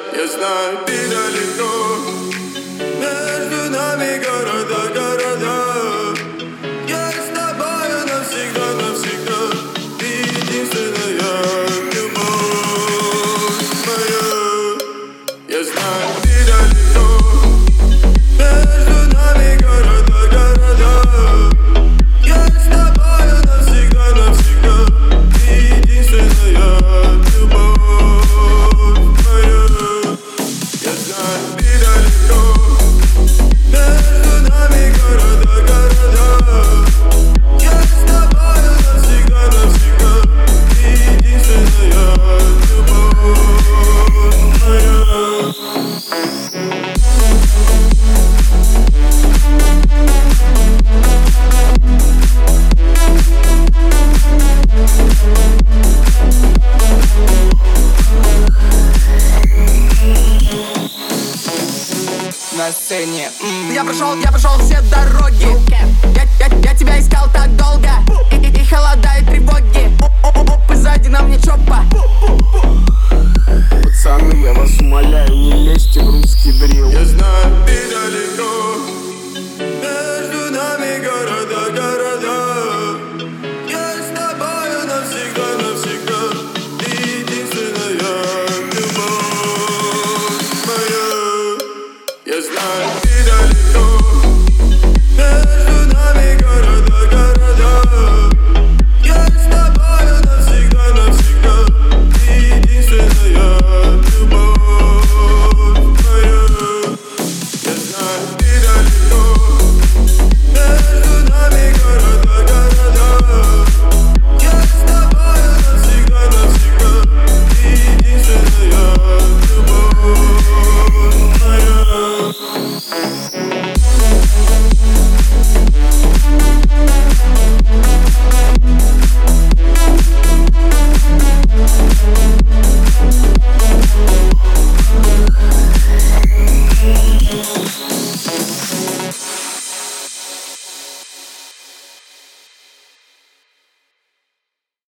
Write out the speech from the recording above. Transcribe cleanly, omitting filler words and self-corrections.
Я знаю, ты далеко, между нами города. Я с тобою навсегда, навсегда. Ты единственная любовь моя. Я знаю, ты далеко, между нами города. Я с тобою навсегда, навсегда. Ты единственная любовь моя. Я знаю, ты далеко, между нами города. Я с тобою навсегда, навсегда. Ты единственная любовь моя. На сцене Я прошел все дороги. Я тебя искал так долго. И холода, и тревоги. Оп, и сзади на мне чопа. Пацаны, я вас умоляю, не лезьте в русский дрил.